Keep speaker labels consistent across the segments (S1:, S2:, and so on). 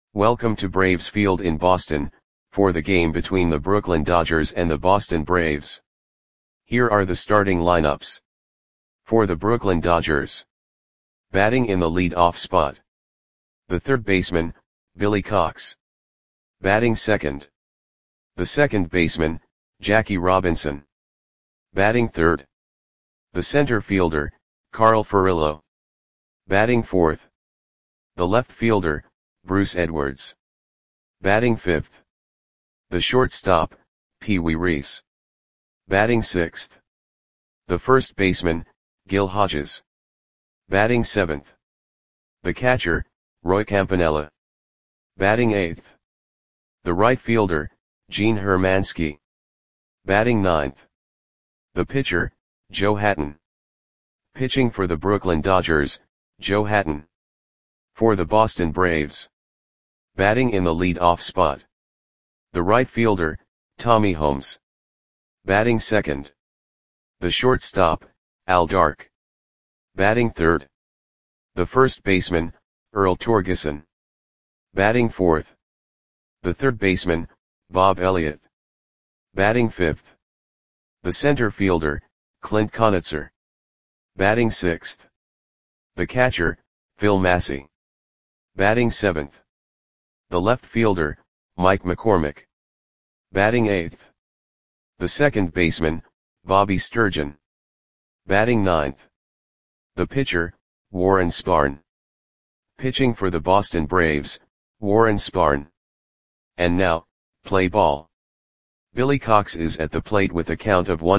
S1: Welcome to Braves Field in Boston, for the game between the Brooklyn Dodgers and the Boston Braves. Here are the starting lineups. For the Brooklyn Dodgers. Batting in the lead-off spot. The third baseman, Billy Cox. Batting second. The second baseman, Jackie Robinson. Batting third. The center fielder, Carl Furillo. Batting fourth. The left fielder, Bruce Edwards. Batting fifth. The shortstop, Pee Wee Reese. Batting sixth. The first baseman, Gil Hodges. Batting seventh. The catcher, Roy Campanella. Batting eighth. The right fielder, Gene Hermansky. Batting ninth. The pitcher, Joe Hatton. Pitching for the Brooklyn Dodgers, Joe Hatton. For the Boston Braves. Batting in the lead-off spot. The right fielder, Tommy Holmes. Batting second. The shortstop, Al Dark. Batting third. The first baseman, Earl Torgeson. Batting fourth. The third baseman, Bob Elliott. Batting fifth. The center fielder, Clint Conitzer. Batting sixth. The catcher, Phil Massey. Batting seventh. The left fielder, Mike McCormick. Batting eighth. The second baseman, Bobby Sturgeon. Batting ninth. The pitcher, Warren Spahn. Pitching for the Boston Braves, Warren Spahn. And now, play ball. Billy Cox is at the plate with a count of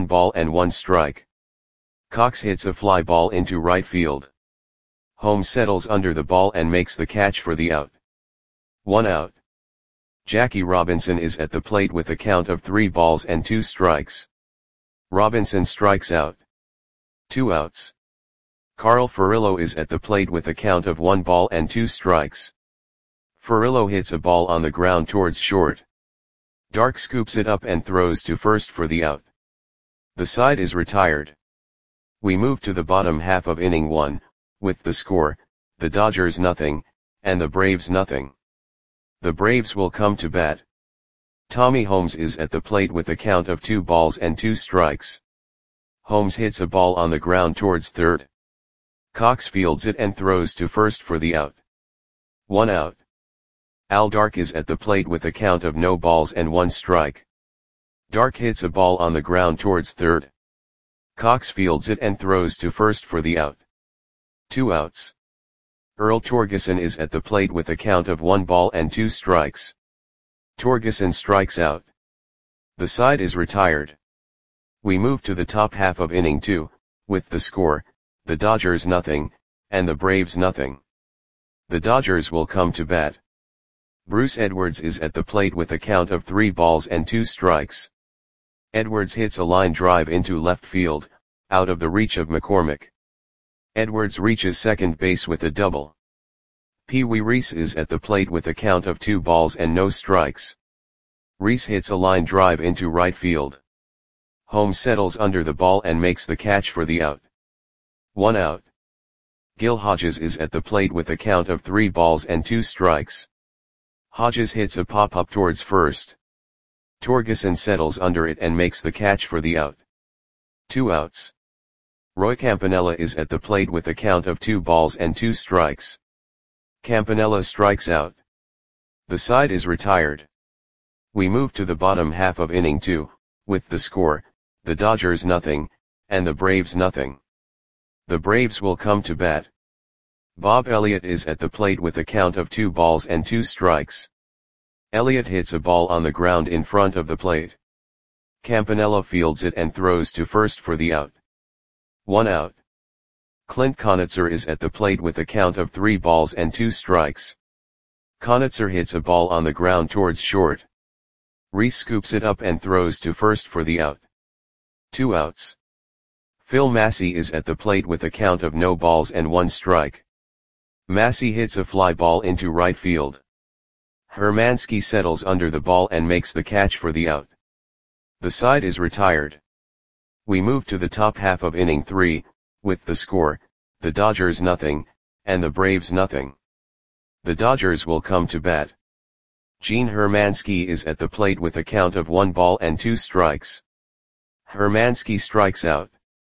S1: 1-1 Cox hits a fly ball into right field. Holmes settles under the ball and makes the catch for the out. 1 out. Jackie Robinson is at the plate with a count of 3-2. Robinson strikes out. 2 outs. Carl Furillo is at the plate with a count of 1-2. Furillo hits a ball on the ground towards short. Dark scoops it up and throws to first for the out. The side is retired. We move to the bottom half of inning 1, with the score, the Dodgers nothing, and the Braves nothing. The Braves will come to bat. Tommy Holmes is at the plate with a count of 2-2. Holmes hits a ball on the ground towards third. Cox fields it and throws to first for the out. 1 out. Al Dark is at the plate with a count of 0-1. Dark hits a ball on the ground towards third. Cox fields it and throws to first for the out. 2 outs. Earl Torgeson is at the plate with a count of 1-2. Torgeson strikes out. The side is retired. We move to the top half of inning 2, with the score, the Dodgers nothing, and the Braves nothing. The Dodgers will come to bat. Bruce Edwards is at the plate with a count of 3-2. Edwards hits a line drive into left field, out of the reach of McCormick. Edwards reaches second base with a double. Pee Wee Reese is at the plate with a count of 2-0. Reese hits a line drive into right field. Holmes settles under the ball and makes the catch for the out. 1 out. Gil Hodges is at the plate with a count of 3-2. Hodges hits a pop-up towards first. Torgeson settles under it and makes the catch for the out. 2 outs. Roy Campanella is at the plate with a count of 2-2. Campanella strikes out. The side is retired. We move to the bottom half of inning 2, with the score, the Dodgers nothing, and the Braves nothing. The Braves will come to bat. Bob Elliott is at the plate with a count of 2-2. Elliott hits a ball on the ground in front of the plate. Campanella fields it and throws to first for the out. 1 out. Clint Conitzer is at the plate with a count of 3-2. Conitzer hits a ball on the ground towards short. Reese scoops it up and throws to first for the out. 2 outs. Phil Massey is at the plate with a count of 0-1. Massey hits a fly ball into right field. Hermansky settles under the ball and makes the catch for the out. The side is retired. We move to the top half of inning 3, with the score, the Dodgers nothing, and the Braves nothing. The Dodgers will come to bat. Gene Hermansky is at the plate with a count of 1 ball and 2 strikes. Hermansky strikes out.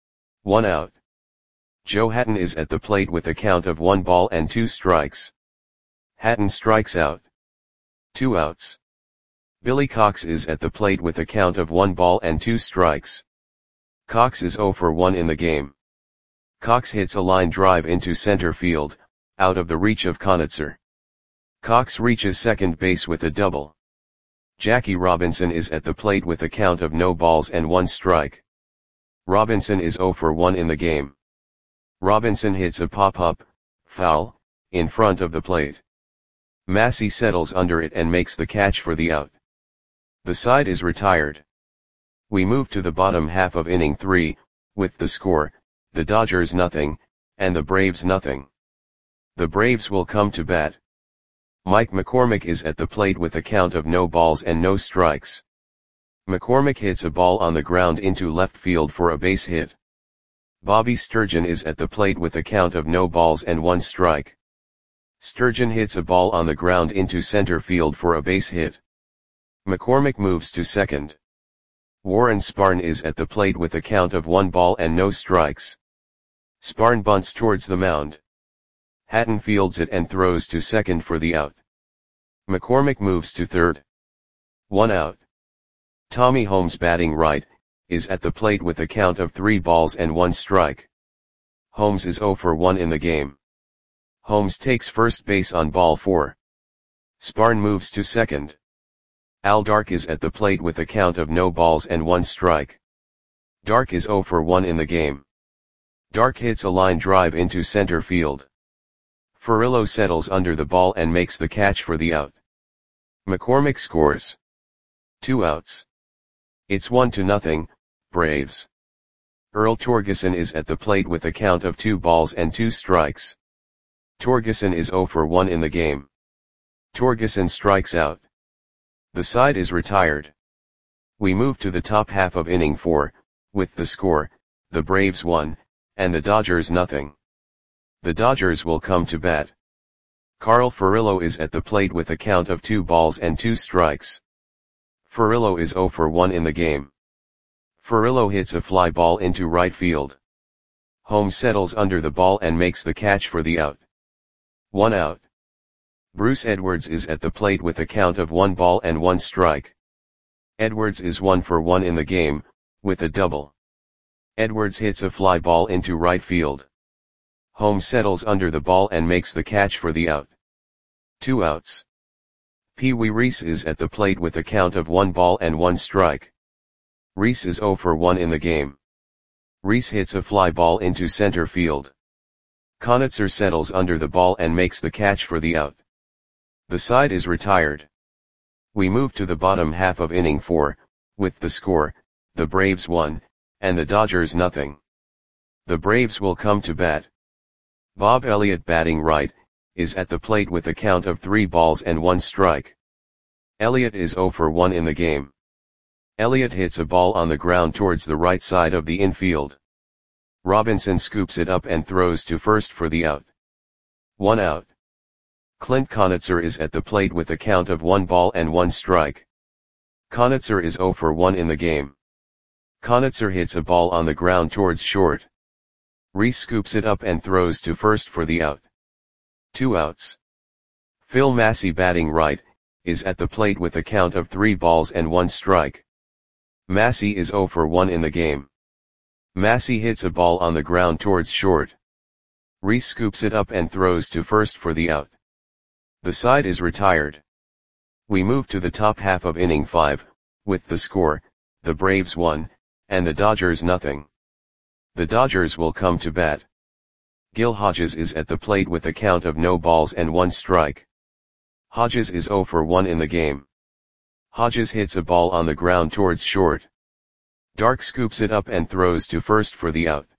S1: 1 out. Joe Hatton is at the plate with a count of 1 ball and 2 strikes. Hatton strikes out. 2 outs. Billy Cox is at the plate with a count of 1 ball and 2 strikes. Cox is 0 for 1 in the game. Cox hits a line drive into center field, out of the reach of Conitzer. Cox reaches second base with a double. Jackie Robinson is at the plate with a count of no balls and 1 strike. Robinson is 0 for 1 in the game. Robinson hits a pop-up, foul, in front of the plate. Massey settles under it and makes the catch for the out. The side is retired. We move to the bottom half of inning 3, with the score, the Dodgers nothing, and the Braves nothing. The Braves will come to bat. Mike McCormick is at the plate with a count of no balls and no strikes. McCormick hits a ball on the ground into left field for a base hit. Bobby Sturgeon is at the plate with a count of no balls and 1 strike. Sturgeon hits a ball on the ground into center field for a base hit. McCormick moves to second. Warren Sparn is at the plate with a count of 1 ball and no strikes. Sparn bunts towards the mound. Hatton fields it and throws to second for the out. McCormick moves to third. 1 out. Tommy Holmes, batting right, is at the plate with a count of 3 balls and 1 strike. Holmes is 0 for 1 in the game. Holmes takes first base on ball 4. Sparn moves to second. Al Dark is at the plate with a count of no balls and 1 strike. Dark is 0 for 1 in the game. Dark hits a line drive into center field. Furillo settles under the ball and makes the catch for the out. McCormick scores. 2 outs. It's 1-0, Braves. Earl Torgeson is at the plate with a count of 2 balls and 2 strikes. Torgeson is 0 for 1 in the game. Torgeson strikes out. The side is retired. We move to the top half of inning 4, with the score, the Braves 1, and the Dodgers nothing. The Dodgers will come to bat. Carl Furillo is at the plate with a count of 2 balls and 2 strikes. Furillo is 0 for 1 in the game. Furillo hits a fly ball into right field. Holmes settles under the ball and makes the catch for the out. 1 out. Bruce Edwards is at the plate with a count of 1 ball and 1 strike. Edwards is 1 for 1 in the game, with a double. Edwards hits a fly ball into right field. Holmes settles under the ball and makes the catch for the out. 2 outs. Pee Wee Reese is at the plate with a count of 1 ball and 1 strike. Reese is 0 for 1 in the game. Reese hits a fly ball into center field. Conitzer settles under the ball and makes the catch for the out. The side is retired. We move to the bottom half of inning 4, with the score, the Braves 1, and the Dodgers nothing. The Braves will come to bat. Bob Elliott, batting right, is at the plate with a count of 3 balls and 1 strike. Elliott is 0 for 1 in the game. Elliott hits a ball on the ground towards the right side of the infield. Robinson scoops it up and throws to first for the out. 1 out. Clint Conitzer is at the plate with a count of 1 ball and 1 strike. Conitzer is 0 for 1 in the game. Conitzer hits a ball on the ground towards short. Reese scoops it up and throws to first for the out. 2 outs. Phil Massey, batting right, is at the plate with a count of 3 balls and 1 strike. Massey is 0 for 1 in the game. Massey hits a ball on the ground towards short. Reese scoops it up and throws to first for the out. The side is retired. We move to the top half of inning 5, with the score, the Braves 1, and the Dodgers nothing. The Dodgers will come to bat. Gil Hodges is at the plate with a count of no balls and 1 strike. Hodges is 0 for 1 in the game. Hodges hits a ball on the ground towards short. Dark scoops it up and throws to first for the out.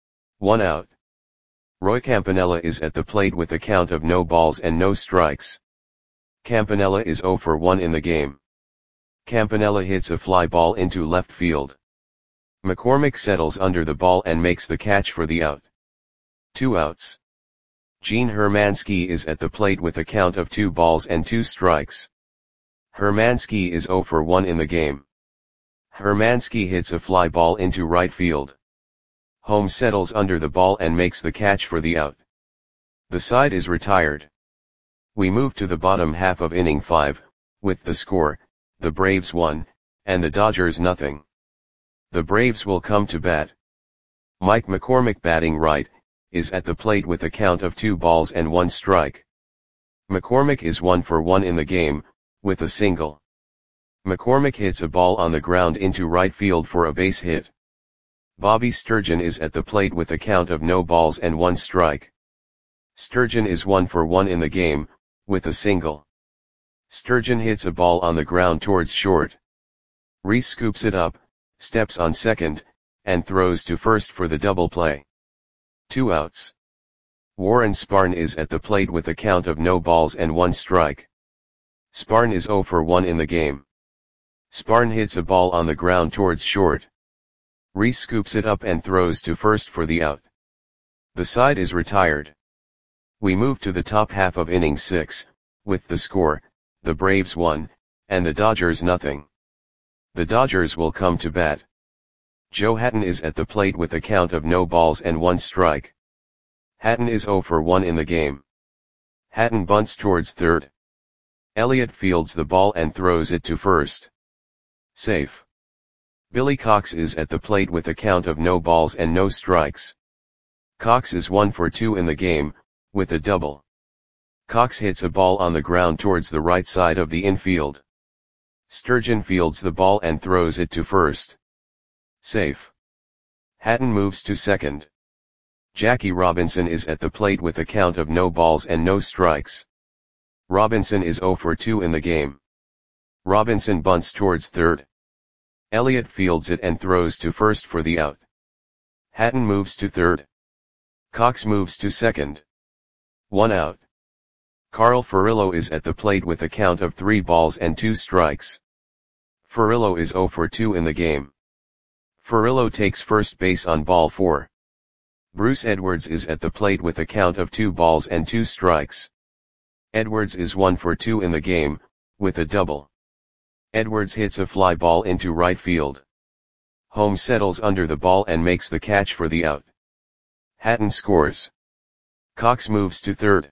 S1: 1 out. Roy Campanella is at the plate with a count of no balls and no strikes. Campanella is 0 for 1 in the game. Campanella hits a fly ball into left field. McCormick settles under the ball and makes the catch for the out. 2 outs. Gene Hermansky is at the plate with a count of 2 balls and 2 strikes. Hermansky is 0 for 1 in the game. Hermansky hits a fly ball into right field. Holmes settles under the ball and makes the catch for the out. The side is retired. We move to the bottom half of inning 5, with the score, the Braves 1, and the Dodgers nothing. The Braves will come to bat. Mike McCormick, batting right, is at the plate with a count of 2 balls and 1 strike. McCormick is 1 for 1 in the game, with a single. McCormick hits a ball on the ground into right field for a base hit. Bobby Sturgeon is at the plate with a count of no balls and 1 strike. Sturgeon is 1 for 1 in the game, with a single. Sturgeon hits a ball on the ground towards short. Reese scoops it up, steps on second, and throws to first for the double play. 2 outs. Warren Spahn is at the plate with a count of no balls and 1 strike. Spahn is 0 for 1 in the game. Spahn hits a ball on the ground towards short. Reese scoops it up and throws to first for the out. The side is retired. We move to the top half of inning 6, with the score, the Braves 1, and the Dodgers nothing. The Dodgers will come to bat. Joe Hatton is at the plate with a count of no balls and 1 strike. Hatton is 0 for 1 in the game. Hatton bunts towards third. Elliott fields the ball and throws it to first. Safe. Billy Cox is at the plate with a count of no balls and no strikes. Cox is 1 for 2 in the game, with a double. Cox hits a ball on the ground towards the right side of the infield. Sturgeon fields the ball and throws it to first. Safe. Hatton moves to second. Jackie Robinson is at the plate with a count of no balls and no strikes. Robinson is 0 for 2 in the game. Robinson bunts towards third. Elliott fields it and throws to first for the out. Hatton moves to third. Cox moves to second. 1 out. Carl Furillo is at the plate with a count of 3 balls and 2 strikes. Furillo is 0 for 2 in the game. Furillo takes first base on ball 4. Bruce Edwards is at the plate with a count of 2 balls and 2 strikes. Edwards is 1 for 2 in the game, with a double. Edwards hits a fly ball into right field. Holmes settles under the ball and makes the catch for the out. Hatton scores. Cox moves to third.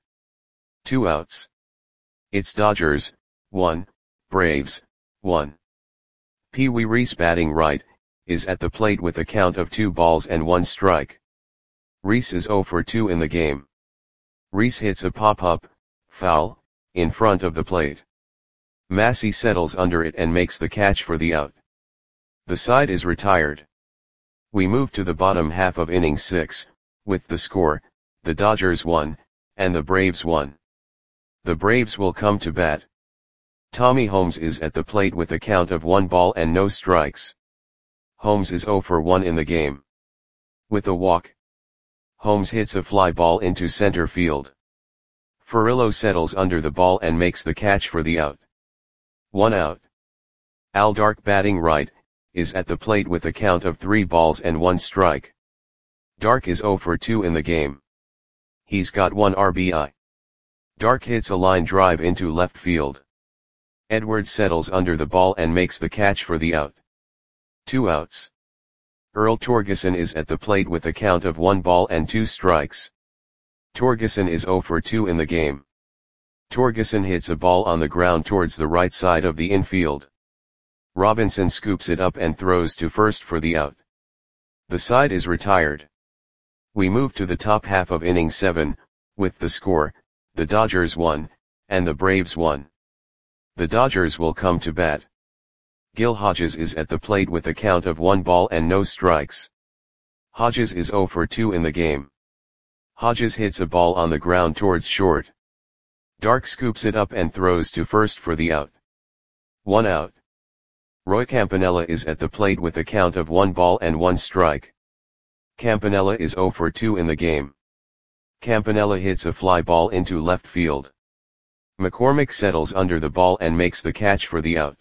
S1: 2 outs. It's Dodgers 1, Braves 1. Pee Wee Reese, batting right, is at the plate with a count of 2 balls and 1 strike. Reese is 0 for 2 in the game. Reese hits a pop-up, foul, in front of the plate. Massey settles under it and makes the catch for the out. The side is retired. We move to the bottom half of inning 6, with the score, the Dodgers 1, and the Braves 1. The Braves will come to bat. Tommy Holmes is at the plate with a count of 1 ball and no strikes. Holmes is 0 for 1 in the game. With a walk. Holmes hits a fly ball into center field. Furillo settles under the ball and makes the catch for the out. 1 out. Al Dark, batting right, is at the plate with a count of 3 balls and 1 strike. Dark is 0 for 2 in the game. He's got 1 RBI. Dark hits a line drive into left field. Edwards settles under the ball and makes the catch for the out. 2 outs. Earl Torgeson is at the plate with a count of 1 ball and 2 strikes. Torgeson is 0 for 2 in the game. Torgeson hits a ball on the ground towards the right side of the infield. Robinson scoops it up and throws to first for the out. The side is retired. We move to the top half of inning 7, with the score, the Dodgers 1, and the Braves 1. The Dodgers will come to bat. Gil Hodges is at the plate with a count of 1 ball and no strikes. Hodges is 0 for 2 in the game. Hodges hits a ball on the ground towards short. Dark scoops it up and throws to first for the out. 1 out. Roy Campanella is at the plate with a count of 1 ball and 1 strike. Campanella is 0 for 2 in the game. Campanella hits a fly ball into left field. McCormick settles under the ball and makes the catch for the out.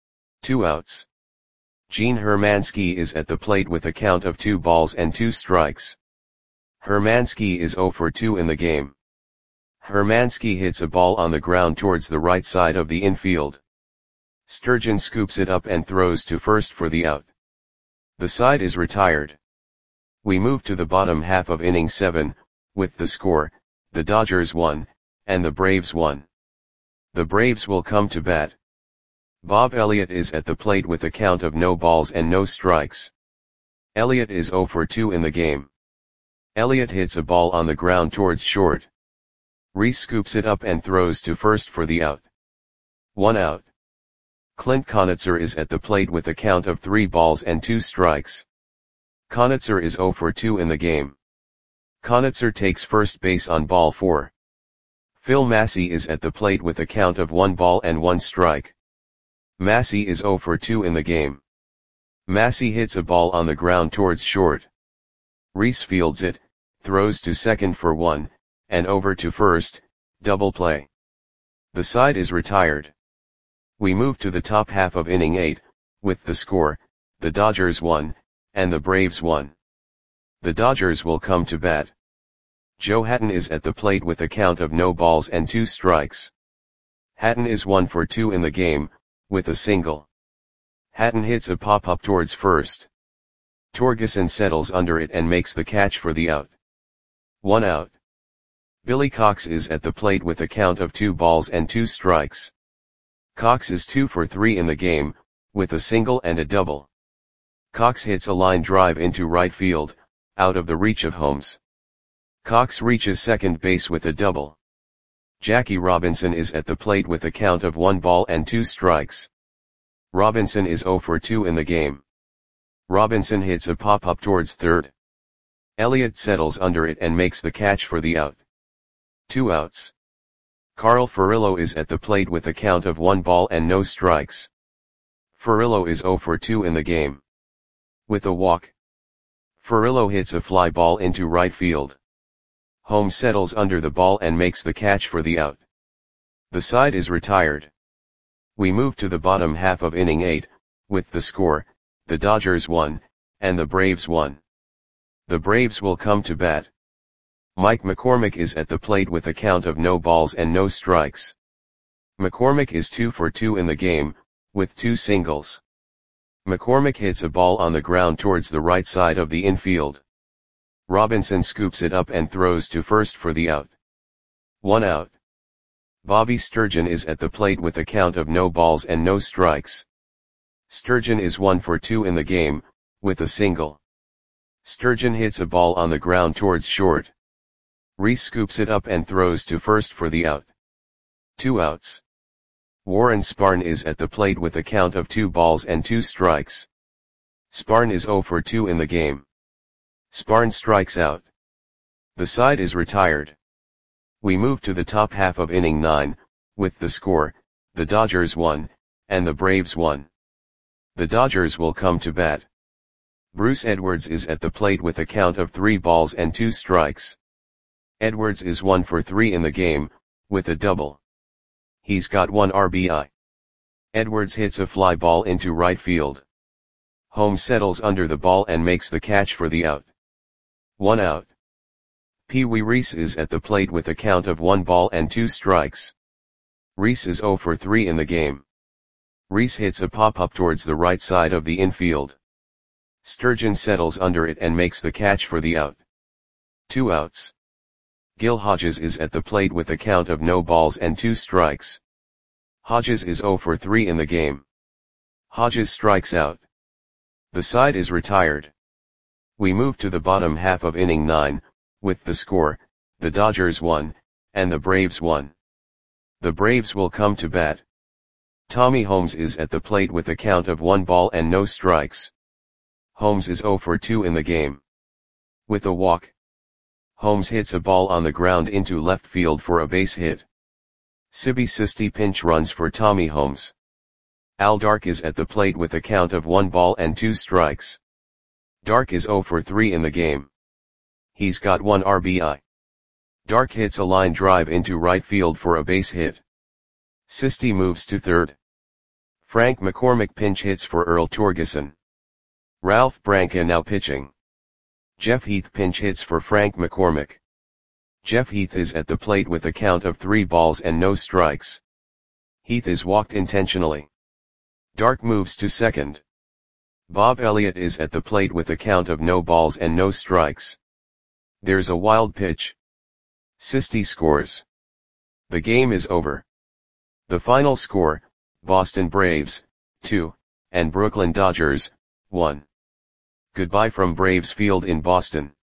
S1: 2 outs. Gene Hermansky is at the plate with a count of 2 balls and 2 strikes. Hermansky is 0 for 2 in the game. Hermansky hits a ball on the ground towards the right side of the infield. Sturgeon scoops it up and throws to first for the out. The side is retired. We move to the bottom half of inning 7, with the score, the Dodgers 1, and the Braves 1. The Braves will come to bat. Bob Elliott is at the plate with a count of no balls and no strikes. Elliott is 0 for 2 in the game. Elliott hits a ball on the ground towards short. Rhys scoops it up and throws to first for the out. 1 out. Clint Conitzer is at the plate with a count of 3 balls and 2 strikes. Conitzer is 0 for 2 in the game. Conitzer takes first base on ball 4. Phil Massey is at the plate with a count of 1 ball and 1 strike. Massey is 0 for 2 in the game. Massey hits a ball on the ground towards short. Rhys fields it, throws to second for 1, and over to first, double play. The side is retired. We move to the top half of inning 8, with the score, the Dodgers 1, and the Braves 1. The Dodgers will come to bat. Joe Hatton is at the plate with a count of no balls and 2 strikes. Hatton is 1 for 2 in the game, with a single. Hatton hits a pop-up towards first. Torgeson settles under it and makes the catch for the out. 1 out. Billy Cox is at the plate with a count of 2 balls and 2 strikes. Cox is 2 for 3 in the game, with a single and a double. Cox hits a line drive into right field, out of the reach of Holmes. Cox reaches second base with a double. Jackie Robinson is at the plate with a count of 1 ball and 2 strikes. Robinson is 0 for 2 in the game. Robinson hits a pop-up towards third. Elliott settles under it and makes the catch for the out. 2 outs. Carl Furillo is at the plate with a count of 1 ball and no strikes. Furillo is 0 for 2 in the game. With a walk. Furillo hits a fly ball into right field. Holmes settles under the ball and makes the catch for the out. The side is retired. We move to the bottom half of inning 8, with the score, the Dodgers 1, and the Braves 1. The Braves will come to bat. Mike McCormick is at the plate with a count of no balls and no strikes. McCormick is 2 for 2 in the game, with 2 singles. McCormick hits a ball on the ground towards the right side of the infield. Robinson scoops it up and throws to first for the out. 1 out. Bobby Sturgeon is at the plate with a count of no balls and no strikes. Sturgeon is 1 for 2 in the game, with a single. Sturgeon hits a ball on the ground towards short. Rhys scoops it up and throws to first for the out. 2 outs. Warren Spahn is at the plate with a count of 2 balls and 2 strikes. Spahn is 0 for 2 in the game. Spahn strikes out. The side is retired. We move to the top half of inning 9, with the score, the Dodgers 1, and the Braves 1. The Dodgers will come to bat. Bruce Edwards is at the plate with a count of 3 balls and 2 strikes. Edwards is 1 for 3 in the game, with a double. He's got 1 RBI. Edwards hits a fly ball into right field. Holmes settles under the ball and makes the catch for the out. 1 out. Pee Wee Reese is at the plate with a count of 1 ball and 2 strikes. Reese is 0 for 3 in the game. Reese hits a pop-up towards the right side of the infield. Sturgeon settles under it and makes the catch for the out. 2 outs. Gil Hodges is at the plate with a count of no balls and 2 strikes. Hodges is 0 for 3 in the game. Hodges strikes out. The side is retired. We move to the bottom half of inning 9, with the score, the Dodgers 1, and the Braves 1. The Braves will come to bat. Tommy Holmes is at the plate with a count of 1 ball and no strikes. Holmes is 0 for 2 in the game. With a walk. Holmes hits a ball on the ground into left field for a base hit. Sibby Sisti pinch runs for Tommy Holmes. Al Dark is at the plate with a count of 1 ball and 2 strikes. Dark is 0 for 3 in the game. He's got 1 RBI. Dark hits a line drive into right field for a base hit. Sisti moves to third. Frank McCormick pinch hits for Earl Torgeson. Ralph Branca now pitching. Jeff Heath pinch hits for Frank McCormick. Jeff Heath is at the plate with a count of 3 balls and no strikes. Heath is walked intentionally. Dark moves to second. Bob Elliott is at the plate with a count of no balls and no strikes. There's a wild pitch. Sisti scores. The game is over. The final score, Boston Braves, 2, and Brooklyn Dodgers, 1. Goodbye from Braves Field in Boston.